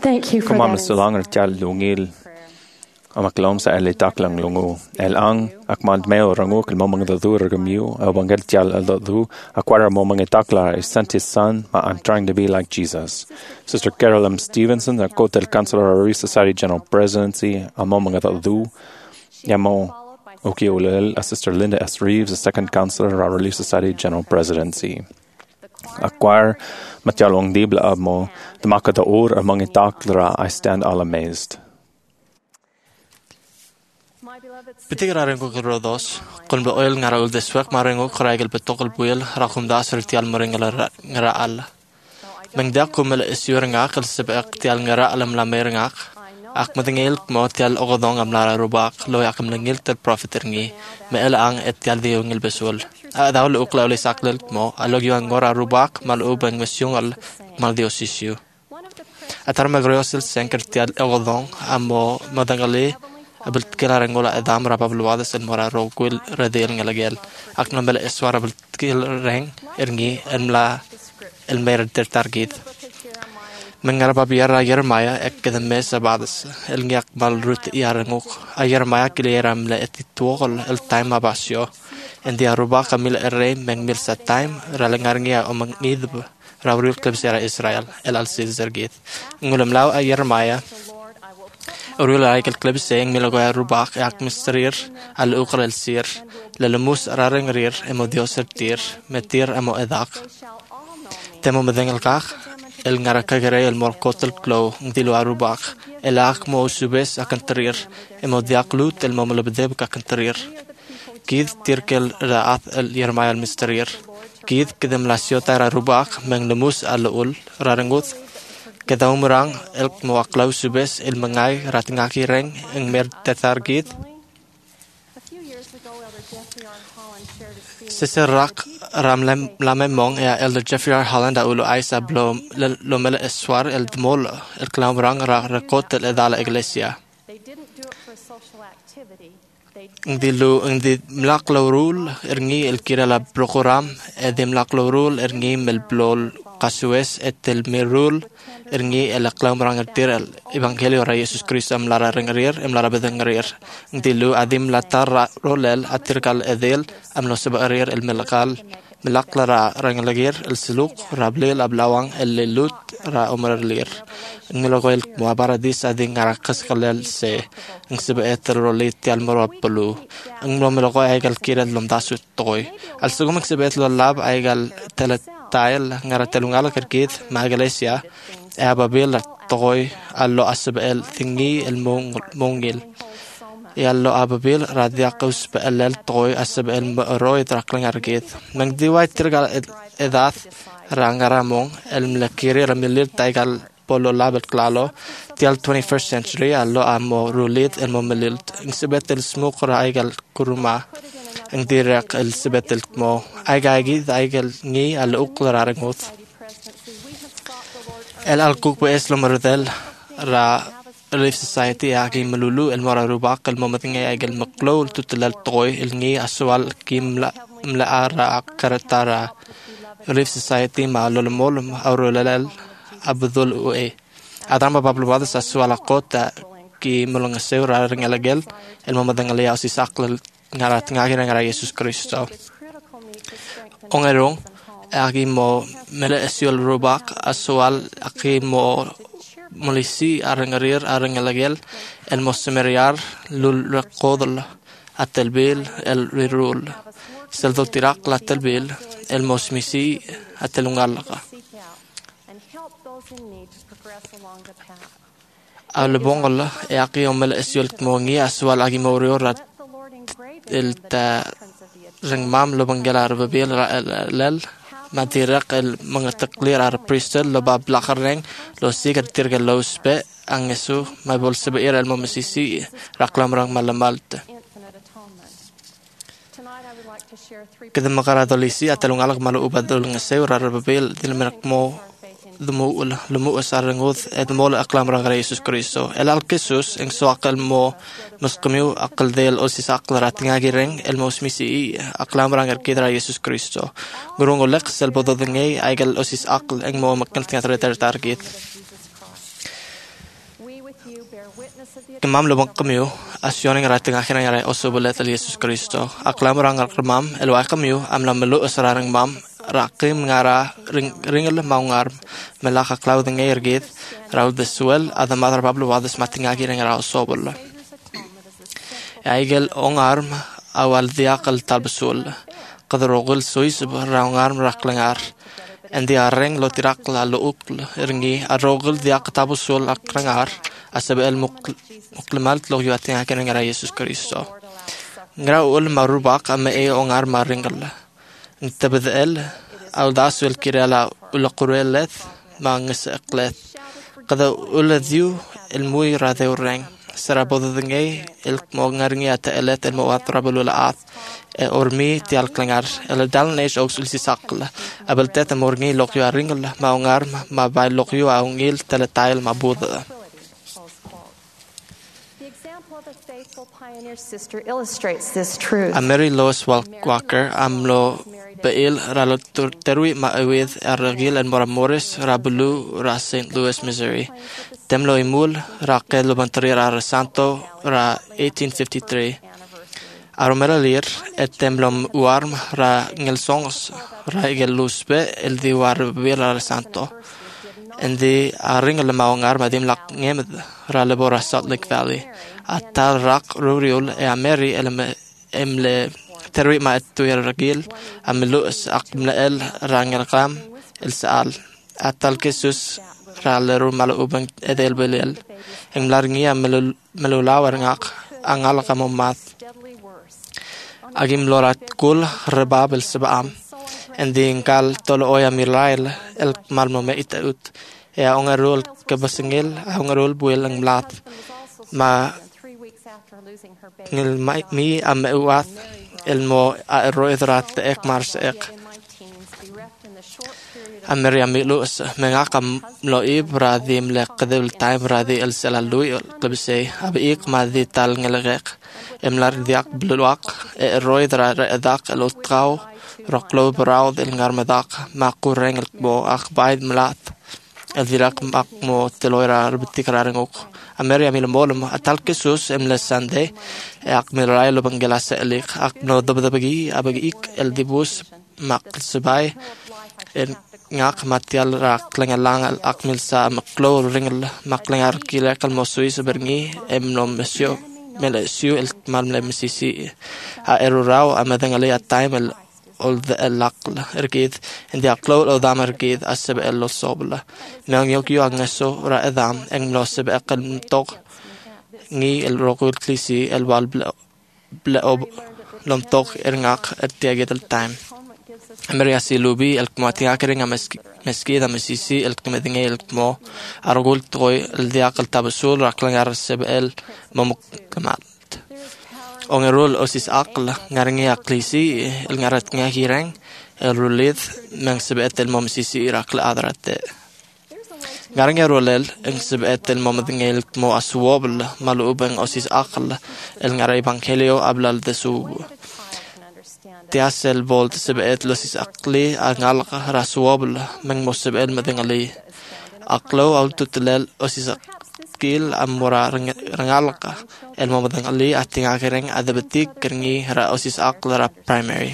Thank you for Kom that. maar so langer tial lungil. Amaklom sa eli taklang lungu. El ang akmand meo rangu kil momang the dur gamiu. Abangel tial el du acquire momang takla is sent his son. I'm trying to be like Jesus. Sister Carol M. Stevenson, a Kotel Counselor of Relief Society General Presidency. A momang the du. Yamo Okiolel, a Sister Linda S. Reeves, a second counselor of Relief Society General Presidency. Acquire Matialong Dibla Abmo, the Makata Or among Itaklara, I stand all amazed. Bitigrarengo Rodos, Colba oil Naraul de Swak Marengo, Kragel Betokal Buil, Rakum Dasar Tial Moringala Ngaraal. Mengdakumel is Yuringak, Sebek Tial Ngara Alam Lameringak, Akmadingil, Motial Ogodong Amlara Rubak, Loyakam Langil Tel Profiterngi, Meelang et Tial Diungil Besul. Daul Uklauli Saklil Mo, Alogioangora Rubak, Malubang Mesyungal, Maldiosisio. Atarmagreosil Senker Tial Ogodong, Amo Madangali. Abeltkila rengola edam rapabluades el mora roquil redel ngalagel aknambel eswara abeltkil reng ergi emla el mer der target mengaraba biara yermaya eked mesa bades el nyak mal rut yarenguk ayermaya kileram le etitwol el time abasio en dia ruba kamil erre mengmil sa time ralengarngia omang idb rawrul klebsera Israel el al zergit ngulem law ayermaya Urula Eichel Club saying Milagoya Rubak Ak Misterir al Ukral Sir Lelemus Raring Rir Emodioser Tir Metir Emo Edak Temo Medengel Kach El Narakagare El Morkotel Klo Ngdilu Arubak El Akmo Subes Akantarir Emodiak Lut El Momolabdeb Kakantarir Kid Tirkel Raat El Yermaya El Misterir Kid Kidem Lasiota Rubak Meng Lemus Al Ul Rarengut Kada umurang elk muaklau subes el mengai ratingaki reng eng mer tetargit. Siserak ramlem lamemong ya elder Jeffrey R. Holland a ulu aisa blom lomele eswar el dmol el klaumrang ra rekot el edala iglesia. Ngdi mlaklau rul ergi el kirala prokuram edim mlaklau rul ergi mel blol kasues et el mirul ergi el klaumrang ertir el evangelio ra Jesus Christ am lara rengerir em lara bedengerir ngdilu adim latar rolel atirkal edel am no sebarir el melakal melaklara rengelir el siluk rablil ablawang el lut ra umrerlir ngilogel muabaradis ading arakas kalel se ngsebeet rolit al moraplu nglomelogo aygal kiral lomdasut toy al sugum ngsebeet lo lab aygal teletail ngaratelungala kerkit magalesia ababil toy allo asbel thingi el mongil yallo ababil radiaqus bel toy asbel roy trakling argit mangdiwai tirgal edath rangaramong el mlakiri ramilil taigal polo label klalo tial 21st century allo amo rulit el momililngsibet el smokra aigal kuruma ngdiraq el sibet el mo aigagi aigal ni al uklar arengut el alkuk es lo mardel ra Relief Society agi melulu el mora rubak el momatinga aigal maklol tutlal toy el ni aswal kimla mla ara karatara Relief Society ma lolmol aurolal abdul ue adama pablo wadas aswala kota ki mulunga seura ringalagel el momadangalia asisakl ngarat ngara Jesus Kristo ongerong agi mo mele esiol rubak aswal aki mo molisi arangalagel el mosemeriar lul reqodl التلبيل الرول سلطة تراق لا التلبيل الموسميسي التلونغالقة البونغل يقي يوم الأسيول كمونغي أسوال أجي موريور التا رنمام لبنجلا ربابيل لل ما تيرق المنتقلير على بريستل لباب لاخرين لو سيكر تيرق لو سبق أنجسو ما بول سبقير المومسيسي رقلام رنگ مالمالت كذا مقارنة دوليسي أتلون على مالو بدل نسيو ربابيل دل مركمو لمو أسارنغوذ أدمول أقلام رغري يسوس كريستو الكسوس إن سواق المو مسقميو أقل ذي الأسيس أقل راتنغاقي رنغ الموسميسي أقلام رغر كيدرا يسوس كريستو قرونغو لقس البضوذنغي أيقل الأسيس أقل إن مو مكنت نغتر تارجيت Kemam lubang kamiu asyoning rating akhir yang rai osobulet el Yesus Kristo. Aklam rangal kemam elwai kamiu amlam melu asrarang mam rakim ngara ringel maungar melaka cloud ngair git raud the swell ada mother Pablo wadas mating akhir yang rai osobul. Aigel ongarm awal diakal talbesul. Kadrogul suis raungarm raklangar. Endi areng lo tirakla lo ukl ringi arogul diak tabusul akrangar. Asabel muklimalt lo yuating akhir yang rai Yesus Kristo. Ngra ul marubak ama ongar maringal. Ntabdel au daswel kirala ul qurelet ma ngisaqlet. Kada ul diu ilmui radeureng. Sara bodengay el mongarngi ata elet el moatrabul at ormi tial klangar el dalnesh ox ulsisaqla abel teta morngi lokyo aringla maungar ma bay lokyo aungil teletail mabuda. Mary Lois Walker amlo Bail ralo terui ma awid argil en Moramoris rabulu ra St. Louis, Missouri. Temlo imul ra kedlo bantari ra Santo ra 1853. Aromera lir et temlom uarm ra ngelsongs ra igel luspe el di war ra Santo. Endi aring le maungar madim lak ngemed ra lebora Salt Lake Valley. Atal rak ruriul e ameri emle terwi ma tuir ragil amlus aqmlael rangel qam el saal atal kesus raleru malu ubang edel belel englarngi melulawar ngak angal kamumat agim lorat kul rebab el sabam ending kal tolo oya milail el malmo me itaut ya ongarul kabasingil ongarul buel ang lat ma ngil mi am uat elmo roidrat ek mars ek Ameria milus mengakam lo ibradim le qadil time radi el salalui qbse abik ma di tal ngelrek emlar diak bluak roidra dak lo traw roklo braud el ngarmadak ma qureng bo akhbaid mlat الذراق مقمو تلويرا ربتكرارنوك أمريا ميلمولم أتالكسوس إملا ساندي أقمل رايلو بنجلاس إليك أقملو دبدبجي أبجيك الدبوس مقل سباي ngak matial rak lengalang akmil sa maklo ringel maklengar kilak almosui seberni emnom mesio melesio el malmle mesisi a erurau amadangali at time el all the lakl ergid indi aklo o damar gid asab el sobla nang yokyo angeso ra edam englo seb akal tok ngi el rokul klisi el wal bla lom tok erngak atiagit el time Ameria silubi el kmatia keringa meskida mesisi el kmedinge el kmo argul toy el diakal tabasul raklangar seb el momukmat ongerul osis aql ngaringi aqlisi el ngarat ngahirang el rulid mang sebet el momsisi irakl adrate ngaringi rulel en sebet el momdinge el kmo aswobl malubeng osis aql el ngarai evangelio ablal desu tiasel volt sebet losis aqli angal raswobl mang mosebel madingali aqlo aututlel osis kil amora rangalqa el momadang ali ating akereng adabetik kerngi ra osis aqla primary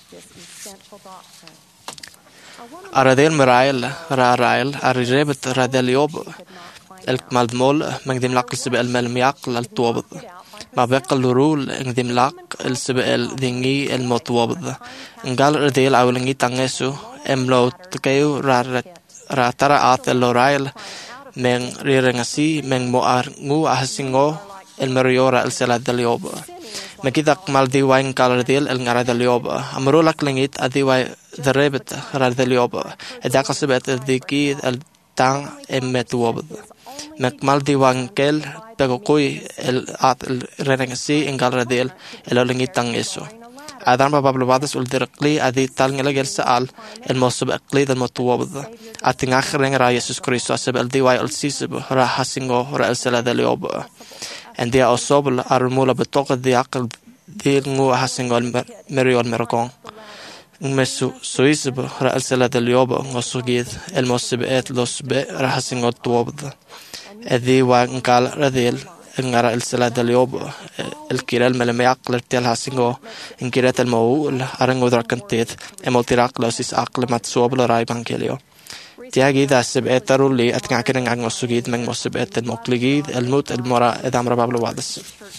aradel merail ra rail arirebet radeliob el maldmol mangdim laql sibel melmiaq al tuwab ma beqal rul ngdim laq el sibel dingi el motwab ngal radel awlengi tangesu emlo tkayu ra tara at el rail men rirengasi men moar ngu ahasingo el meriora el sela delioba mekidak maldi wain kaladil el ngara delioba amrulak lengit adiwai derebet ra delioba edakasbet diki el tang emetwob mek maldi wain kel pegokui el at el rirengasi en galadil el lengit tangeso Adan Pablo Vadas uldirqli adi tal ngelagel saal el mosub aqli del motwabd ating akhring ra Jesus Christo sab el diwai el sisib ra hasingo ra el sala del yob and dia osobl armula betoq di aql dil ngu hasingo meriol merkon mesu suisib ra el sala del yob ngosugid el mosib et los be ra hasingo twabd adi wa ngal radil ngara el sala del yob el kiral melmeaq lertel hasingo in kirat el maul arango drakantet emotirak losis aqle mat sobla rai bangelio tiagi da sebetaruli atngakering angosugid meng mosebet el mokligid el mut el mora edam rabablo wadas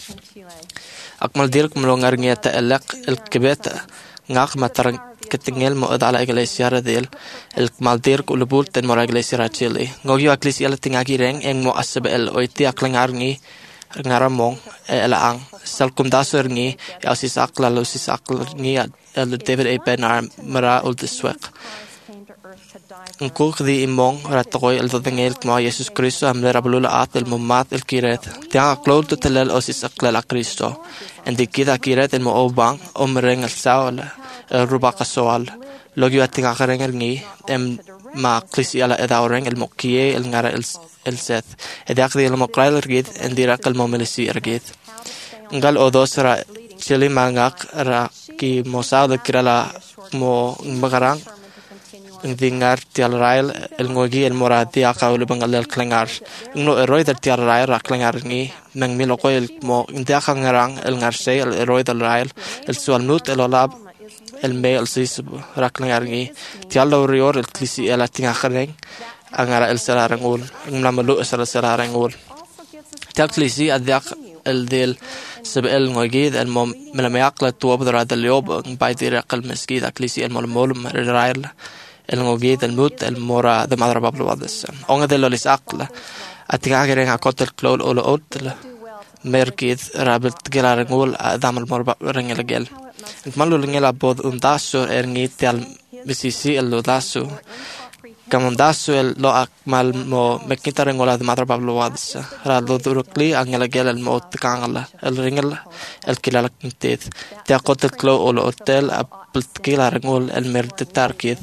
akmal dirk mlongar ngiata elak el kibet ngak matarang ketingel mo ala iglesia radel el maldir kulubul ten mora iglesia rachili ngogyo iglesia la tingagi reng eng mo asbe el oiti aklangar ngi ngaramong elaang salkum dasur ngi asis akla losis akla ngi el David A. Benar mara ul deswek ngkuk di imong ratoy el dodengel mo Jesus Cristo amle rabulula at el mumat el kiret tia klol to telel osis akla la Cristo en dikida kiret el mo obang omreng el saul rubaka soal logyo ating akareng ngi em ma klisi ala edaureng el mokie el ngara el set edak di el mokrail ergid endira kal momelisi ergid ngal odos ra chili mangak ra ki mosao de kirala mo magarang dingar tial rail el ngogi el morati akaul bangal el klengar no eroi der tial rail ra klengar ngi nang miloko el mo india kangarang el ngarse el eroi del rail el sualnut el olab el mail sis raklangar ngi tiallo rior el klisi el atinga khareng angara el salarangul nglamlu salarangul tial klisi adyak el del سبقل موجود المم لما يعقل توبدر هذا اليوم بايدير أقل مسجد أكليسي المولم الرايل الموجود الموت المورا ذم أضرب بابل وادس أنغ ذلو ليس أقل أتجاهرين عقدت الكلول أول أول مركز رابط جل رجول ذم المورا رجل جل مالو رجل بود أنداسو إرني تال بسيسي اللو داسو كمان داسو اللو أكمل مو مكنتا رجول ذم أضرب بابل وادس رادو دركلي أنجل جل الموت كانغلا الرجل الكلال كنتيت تأقدت الكلول أول أوتيل أبلتكيل رجول المرد التاركيد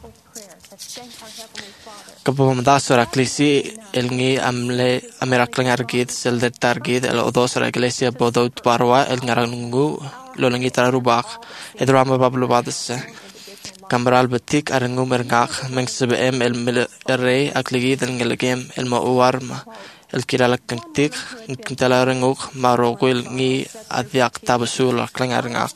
Kapom dasura klisi elngi amle ameraklang argid sel det targid el odosra iglesia bodot parwa el ngarangu lolangi tarubak edrama bablu badas kamral betik arangu mergak mengsebe el rey akligid el ngelgem el mauarma el kiralak kentik kentalaranguk marogul ngi adyak tabasul klangarngak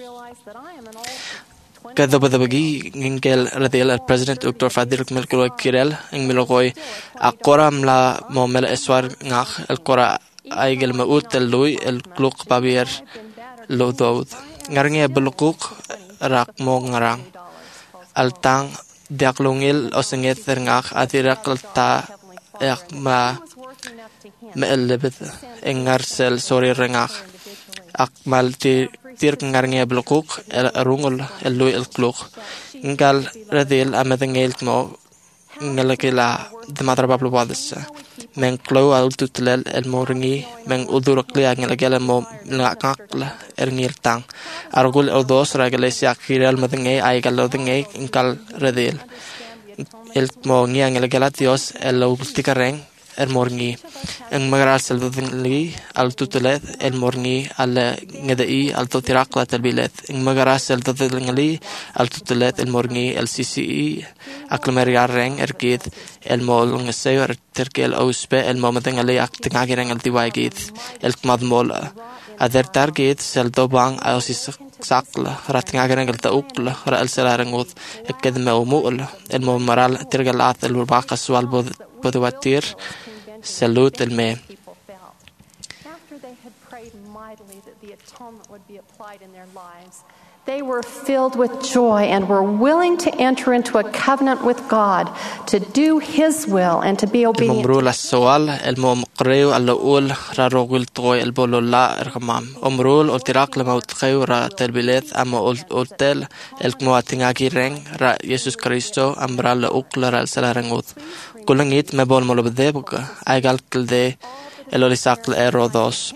كذا بذبجي إنجيل رضيال البريزيدنت دكتور فادير ملكلو كيرل إن ملقوي أقرأ ملا ممل إسوار نخ القرأ أيجل مؤت اللوي الكلوق بابير لو داود نرجع بالكوك راك مو نرang التang دياكلونيل أسنجت نخ أثيرك التا ما مقلبت إنغرسل سوري رنخ أكمل تيرك نرجع بالكوك الرونغل اللوي الكلوق نقال رذيل أمدنجيل مو نلقيلا دمادر بابلو بادس من كلو أول تطلل المورني من أدورك لي نلقيلا مو نلقاقل إرنيل تان أرغول أودوس رجليس يأخير المدنجي أيقال لودنجي نقال رذيل المو نلقيلا تيوس اللو بلتكرين المورني إن مغرال سلدنلي التوتلات المورني على ندائي التوتراقلة البلاد إن مغرال سلدنلي التوتلات المورني الCCE أكل مريار رين أركيد المول نسير تركي الأوسبة المومدن اللي أكتناجرين الدواجيد الكمضمول أدر تارجيد سلدوبان أوسيس ساقل راتناجرين التأوقل رأل سلارنغوث الكدمة ومؤل المومرال ترجلات الورباق السوال بدواتير Salute el me. After they had prayed mightily that the atonement would be applied in their lives, they were filled with joy and were willing to enter into a covenant with God to do His will and to be obedient. الممرول السؤال المقريو الأول رارغول طوي البولولا رقمام أمرول أتراك لما تخيو را تربيلات أما أولتل المواتناكي رين را يسوع كريستو أمرا لأوكل را السلارنغوث كلنجيت مبول مولبديبك أيقال كل الوليساق الإيرودوس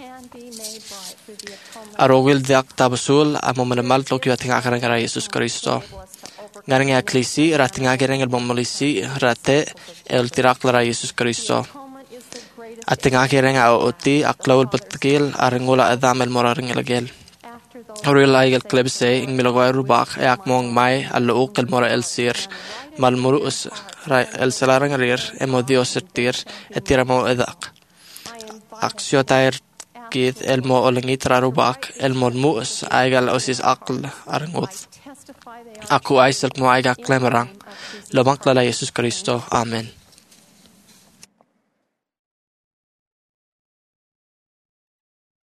أروغيل دياك تابسول أمو من المال لوكيو أتناكرين را يسوع كريستو غارنغ أكليسي راتناكرين المموليسي راتي التراك را يسوع كريستو أتناكرين أوتي أقلول بتكيل أرنغولا أذام المرارين لجيل أوريل أيقال كلبسي إن ملغوي رباق أياك مونغ ماي اللوق المرا السير malmurus el salarang rir emo dios ertir etira mo edak Aksio tair gyd elmo olengit rarubak elmo muus aigal osis aql arengoth. Aku aiselk mo aiga klemerang. Lomang lala Yesus Kristo. Amen.